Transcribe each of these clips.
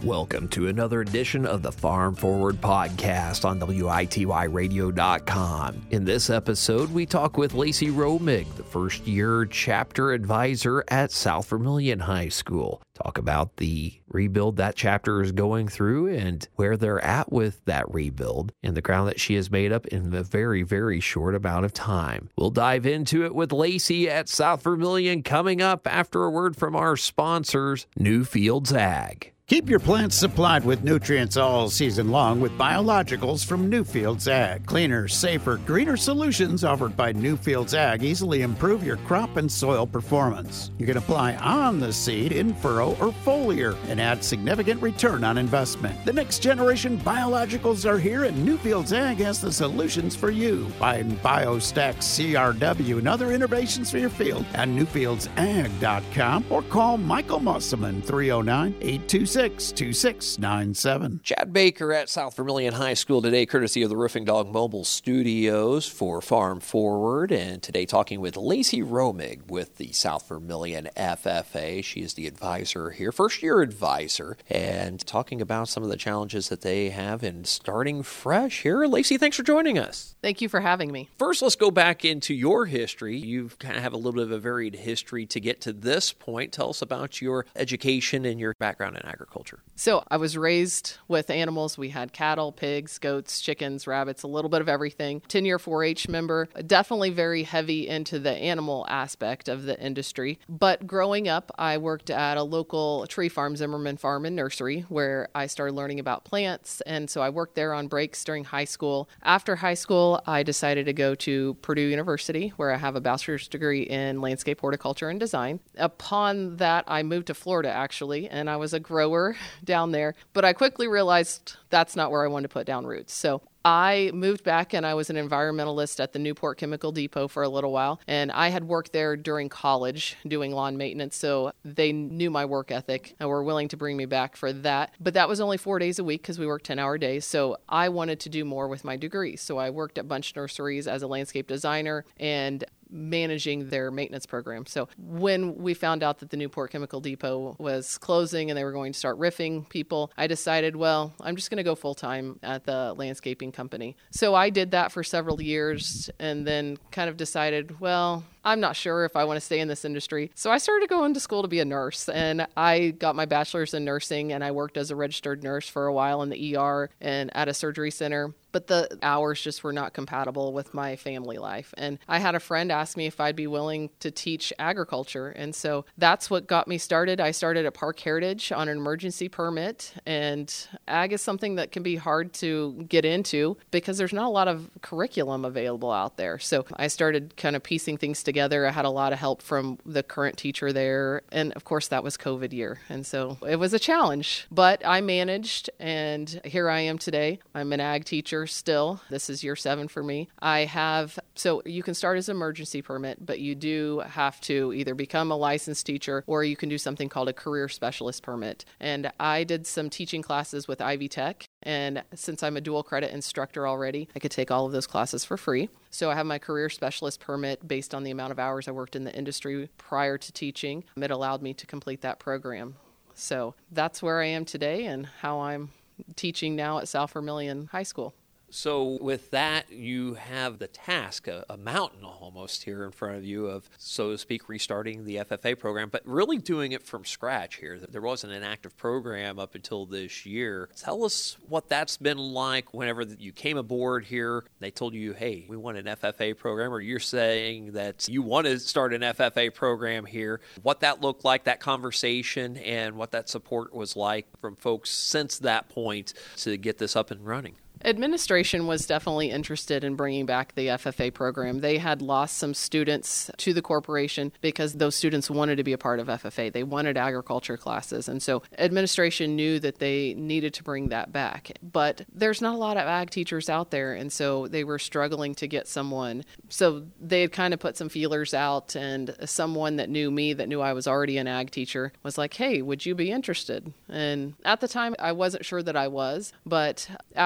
Welcome to another edition of the Farm Forward Podcast on WITYradio.com. In this episode, we talk with Lacey Romig, the first-year chapter advisor at South Vermilion High School. Talk about the rebuild that chapter is going through and where they're at with that rebuild and the ground that she has made up in a very, very short amount of time. We'll dive into it with Lacey at South Vermilion coming up after a word from our sponsors, Newfields Ag. Keep your plants supplied with nutrients all season long with biologicals from Newfields Ag. Cleaner, safer, greener solutions offered by Newfields Ag easily improve your crop and soil performance. You can apply on the seed, in furrow, or foliar and add significant return on investment. The next generation biologicals are here and Newfields Ag has the solutions for you. Find BioStack CRW and other innovations for your field at newfieldsag.com or call Michael Musselman 309-826-2697. Chad Baker at South Vermilion High School today, courtesy of the Roofing Dog Mobile Studios for Farm Forward. And today talking with Lacey Romig with the South Vermilion FFA. She is the advisor here, first-year advisor, and talking about some of the challenges that they have in starting fresh here. Lacey, thanks for joining us. Thank you for having me. First, let's go back into your history. You kind of have a little bit of a varied history to get to this point. Tell us about your education and your background in agriculture. So I was raised with animals. We had cattle, pigs, goats, chickens, rabbits, a little bit of everything. 10-year 4-H member, definitely very heavy into the animal aspect of the industry. But growing up, I worked at a local tree farm, Zimmerman Farm and Nursery, where I started learning about plants. And so I worked there on breaks during high school. After high school, I decided to go to Purdue University, where I have a bachelor's degree in landscape horticulture and design. Upon that, I moved to Florida, actually, and I was a grower down there, but I quickly realized that's not where I wanted to put down roots. So I moved back and I was an environmentalist at the Newport Chemical Depot for a little while. And I had worked there during college doing lawn maintenance. So they knew my work ethic and were willing to bring me back for that. But that was only 4 days a week because we worked 10-hour days. So I wanted to do more with my degree. So I worked at Bunch Nurseries as a landscape designer and managing their maintenance program. So when we found out that the Newport Chemical Depot was closing and they were going to start riffing people, I decided, well, I'm just going to go full-time at the landscaping company. So I did that for several years and then kind of decided, well, I'm not sure if I want to stay in this industry. So I started going to school to be a nurse, and I got my bachelor's in nursing, and I worked as a registered nurse for a while in the ER and at a surgery center. But the hours just were not compatible with my family life. And I had a friend ask me if I'd be willing to teach agriculture. And so that's what got me started. I started at Park Heritage on an emergency permit. And ag is something that can be hard to get into because there's not a lot of curriculum available out there. So I started kind of piecing things together. I had a lot of help from the current teacher there. And of course, that was COVID year. And so it was a challenge. But I managed, and here I am today. I'm an ag teacher still. This is year 7 for me. So you can start as an emergency permit, but you do have to either become a licensed teacher or you can do something called a career specialist permit. And I did some teaching classes with Ivy Tech. And since I'm a dual credit instructor already, I could take all of those classes for free. So I have my career specialist permit based on the amount of hours I worked in the industry prior to teaching. It allowed me to complete that program. So that's where I am today and how I'm teaching now at South Vermilion High School. So with that, you have the task, a mountain almost here in front of you of, so to speak, restarting the FFA program, but really doing it from scratch here. There wasn't an active program up until this year. Tell us what that's been like whenever you came aboard here. They told you, hey, we want an FFA program, or you're saying that you want to start an FFA program here. What that looked like, that conversation, and what that support was like from folks since that point to get this up and running. Administration was definitely interested in bringing back the FFA program. They had lost some students to the corporation because those students wanted to be a part of FFA. They wanted agriculture classes. And so administration knew that they needed to bring that back. But there's not a lot of ag teachers out there. And so they were struggling to get someone. So they had kind of put some feelers out, and someone that knew me, that knew I was already an ag teacher, was like, hey, would you be interested? And at the time, I wasn't sure that I was. But after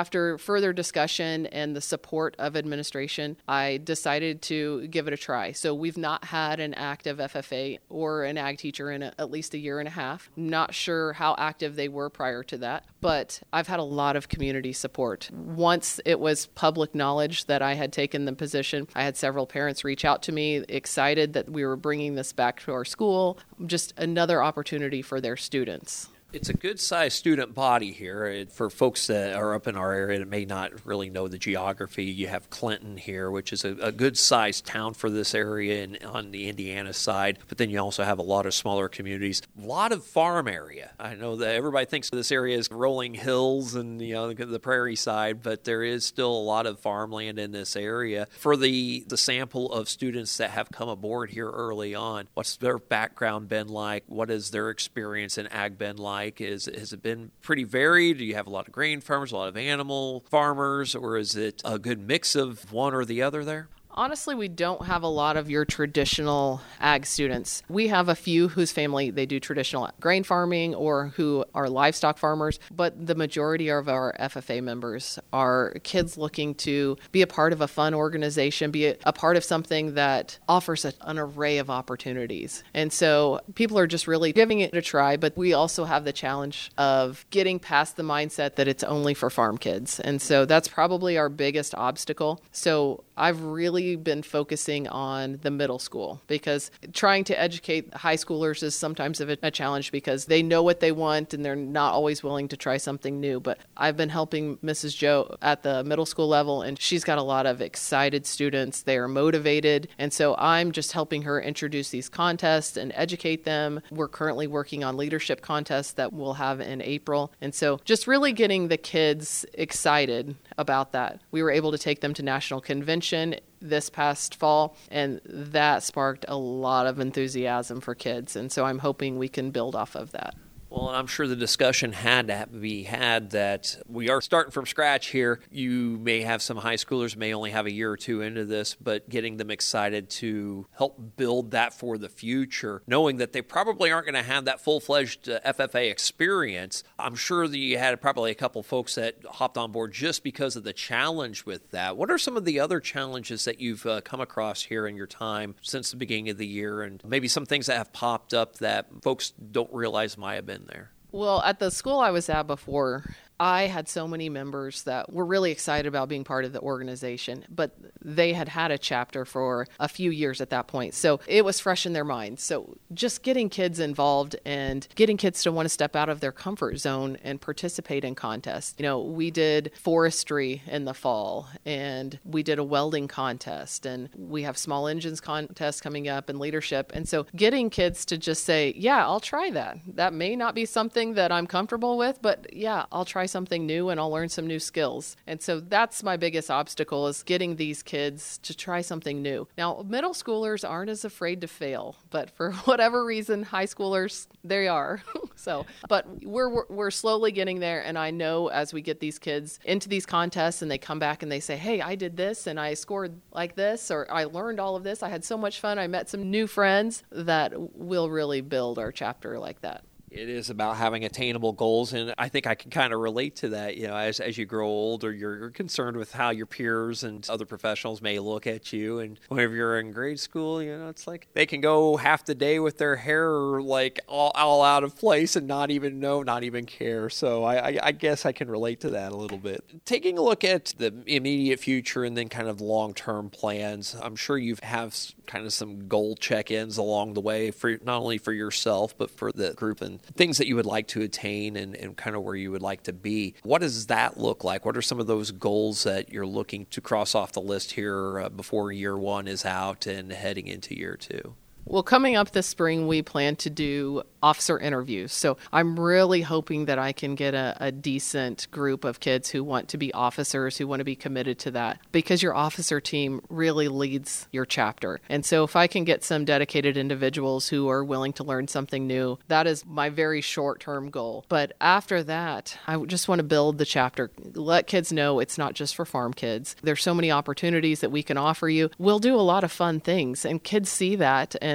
further discussion and the support of administration, I decided to give it a try. So we've not had an active FFA or an ag teacher in at least a year and a half. Not sure how active they were prior to that, but I've had a lot of community support. Once it was public knowledge that I had taken the position, I had several parents reach out to me, excited that we were bringing this back to our school, just another opportunity for their students. It's a good-sized student body here. For folks that are up in our area that may not really know the geography, you have Clinton here, which is a good-sized town for this area and on the Indiana side. But then you also have a lot of smaller communities, a lot of farm area. I know that everybody thinks this area is rolling hills and the prairie side, but there is still a lot of farmland in this area. For the sample of students that have come aboard here early on, what's their background been like? What has their experience in ag been like? Has it been pretty varied? Do you have a lot of grain farmers, a lot of animal farmers, or is it a good mix of one or the other there? Honestly, we don't have a lot of your traditional ag students. We have a few whose family, they do traditional grain farming or who are livestock farmers, but the majority of our FFA members are kids looking to be a part of a fun organization, be a part of something that offers an array of opportunities. And so people are just really giving it a try, but we also have the challenge of getting past the mindset that it's only for farm kids. And so that's probably our biggest obstacle. So I've really been focusing on the middle school because trying to educate high schoolers is sometimes a challenge because they know what they want and they're not always willing to try something new. But I've been helping Mrs. Joe at the middle school level, and she's got a lot of excited students. They are motivated. And so I'm just helping her introduce these contests and educate them. We're currently working on leadership contests that we'll have in April. And so just really getting the kids excited about that. We were able to take them to National Convention this past fall, and that sparked a lot of enthusiasm for kids. And so I'm hoping we can build off of that. Well, and I'm sure the discussion had to be had that we are starting from scratch here. You may have some high schoolers may only have a year or two into this, but getting them excited to help build that for the future, knowing that they probably aren't going to have that full-fledged FFA experience. I'm sure that you had probably a couple folks that hopped on board just because of the challenge with that. What are some of the other challenges that you've come across here in your time since the beginning of the year, and maybe some things that have popped up that folks don't realize might have been there? Well, at the school I was at before, I had so many members that were really excited about being part of the organization, but they had had a chapter for a few years at that point. So it was fresh in their minds. So just getting kids involved and getting kids to want to step out of their comfort zone and participate in contests. We did forestry in the fall, and we did a welding contest, and we have small engines contest coming up and leadership. And so getting kids to just say, yeah, I'll try that. That may not be something that I'm comfortable with, but yeah, I'll try something new and I'll learn some new skills. And so that's my biggest obstacle, is getting these kids to try something new. Now, middle schoolers aren't as afraid to fail, but for whatever reason, high schoolers, they are. But we're slowly getting there. And I know as we get these kids into these contests and they come back and they say, hey, I did this and I scored like this, or I learned all of this. I had so much fun. I met some new friends, that will really build our chapter like that. It is about having attainable goals, and I think I can kind of relate to that. As you grow older, you're concerned with how your peers and other professionals may look at you. And whenever you're in grade school, it's like they can go half the day with their hair like all out of place and not even know, not even care. So I guess I can relate to that a little bit. Taking a look at the immediate future and then kind of long-term plans, I'm sure you have kind of some goal check-ins along the way, for not only for yourself, but for the group, and things that you would like to attain and kind of where you would like to be. What does that look like? What are some of those goals that you're looking to cross off the list here before year one is out and heading into year two? Well, coming up this spring, we plan to do officer interviews. So I'm really hoping that I can get a decent group of kids who want to be officers, who want to be committed to that, because your officer team really leads your chapter. And so if I can get some dedicated individuals who are willing to learn something new, that is my very short-term goal. But after that, I just want to build the chapter, let kids know it's not just for farm kids. There's so many opportunities that we can offer you. We'll do a lot of fun things, and kids see that, and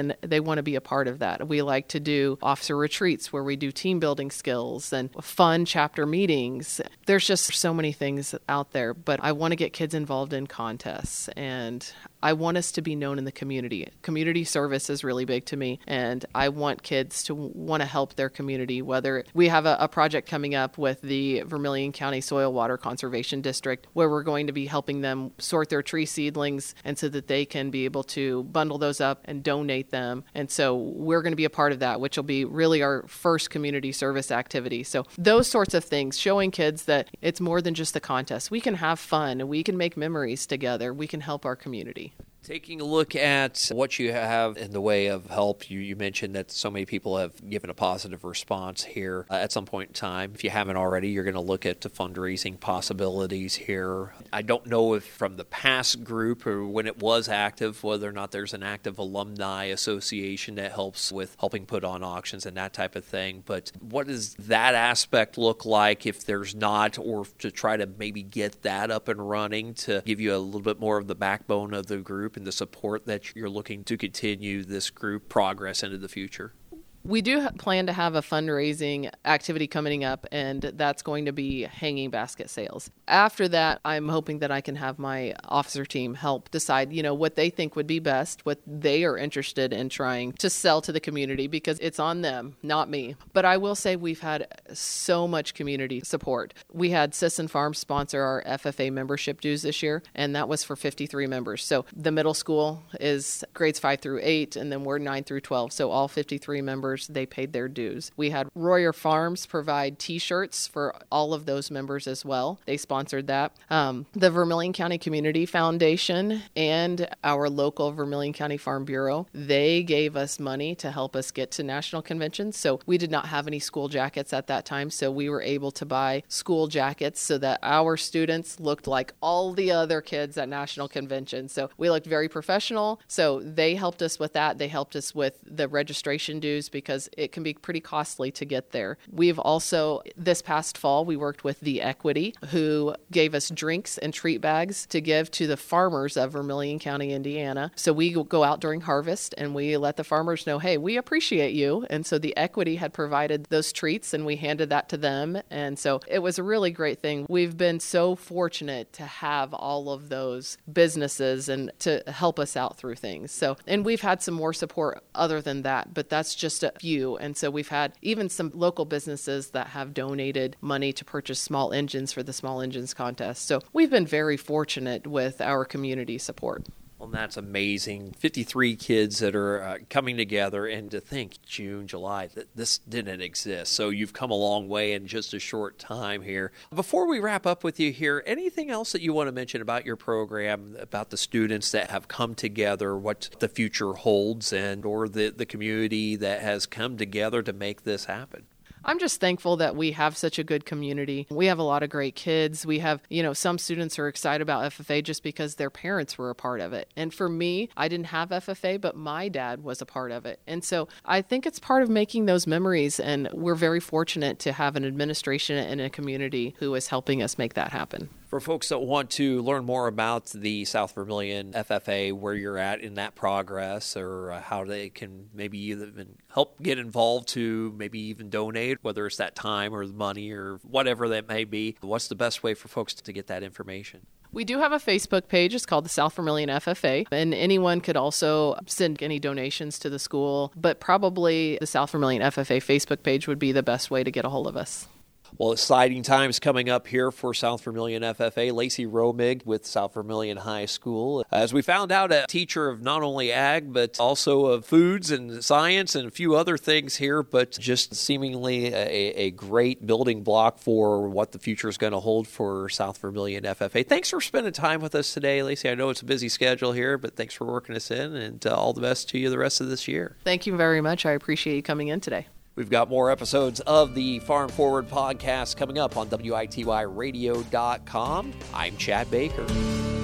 and they want to be a part of that. We like to do officer retreats where we do team building skills and fun chapter meetings. There's just so many things out there, but I want to get kids involved in contests, and I want us to be known in the community. Community service is really big to me, and I want kids to want to help their community. Whether we have a project coming up with the Vermilion County Soil Water Conservation District, where we're going to be helping them sort their tree seedlings, and so that they can be able to bundle those up and donate them. And so we're going to be a part of that, which will be really our first community service activity. So those sorts of things, showing kids that it's more than just a contest. We can have fun, and we can make memories together. We can help our community. Taking a look at what you have in the way of help, you mentioned that so many people have given a positive response here at some point in time. If you haven't already, you're going to look at the fundraising possibilities here. I don't know if from the past group or when it was active, whether or not there's an active alumni association that helps with helping put on auctions and that type of thing. But what does that aspect look like if there's not, or to try to maybe get that up and running to give you a little bit more of the backbone of the group and the support that you're looking to continue this group progress into the future? We do plan to have a fundraising activity coming up, and that's going to be hanging basket sales. After that, I'm hoping that I can have my officer team help decide, what they think would be best, what they are interested in trying to sell to the community, because it's on them, not me. But I will say we've had so much community support. We had Sisson Farms sponsor our FFA membership dues this year, and that was for 53 members. So the middle school is grades 5 through 8, and then we're 9 through 12. So all 53 members, they paid their dues. We had Royer Farms provide T-shirts for all of those members as well. They sponsored that. The Vermilion County Community Foundation and our local Vermilion County Farm Bureau, they gave us money to help us get to national conventions. So we did not have any school jackets at that time, so we were able to buy school jackets so that our students looked like all the other kids at national conventions. So we looked very professional. So they helped us with that. They helped us with the registration dues, because it can be pretty costly to get there. We've also, this past fall, we worked with The Equity, who gave us drinks and treat bags to give to the farmers of Vermilion County, Indiana. So we go out during harvest and we let the farmers know, hey, we appreciate you. And so The Equity had provided those treats and we handed that to them. And so it was a really great thing. We've been so fortunate to have all of those businesses and to help us out through things. So, and we've had some more support other than that, but that's just a few. And so we've had even some local businesses that have donated money to purchase small engines for the small engines contest. So we've been very fortunate with our community support. Well, that's amazing. 53 kids that are coming together, and to think June, July, that this didn't exist. So you've come a long way in just a short time here. Before we wrap up with you here, anything else that you want to mention about your program, about the students that have come together, what the future holds, and or the community that has come together to make this happen? I'm just thankful that we have such a good community. We have a lot of great kids. We have, some students are excited about FFA just because their parents were a part of it. And for me, I didn't have FFA, but my dad was a part of it. And so I think it's part of making those memories. And we're very fortunate to have an administration and a community who is helping us make that happen. For folks that want to learn more about the South Vermilion FFA, where you're at in that progress, or how they can maybe even help get involved to maybe even donate, whether it's that time or the money or whatever that may be, what's the best way for folks to get that information? We do have a Facebook page. It's called the South Vermilion FFA, and anyone could also send any donations to the school, but probably the South Vermilion FFA Facebook page would be the best way to get a hold of us. Well, exciting times coming up here for South Vermilion FFA. Lacey Romig with South Vermilion High School. As we found out, a teacher of not only ag, but also of foods and science and a few other things here, but just seemingly a great building block for what the future is going to hold for South Vermilion FFA. Thanks for spending time with us today, Lacey. I know it's a busy schedule here, but thanks for working us in, and all the best to you the rest of this year. Thank you very much. I appreciate you coming in today. We've got more episodes of the Farm Forward podcast coming up on WITYradio.com. I'm Chad Baker.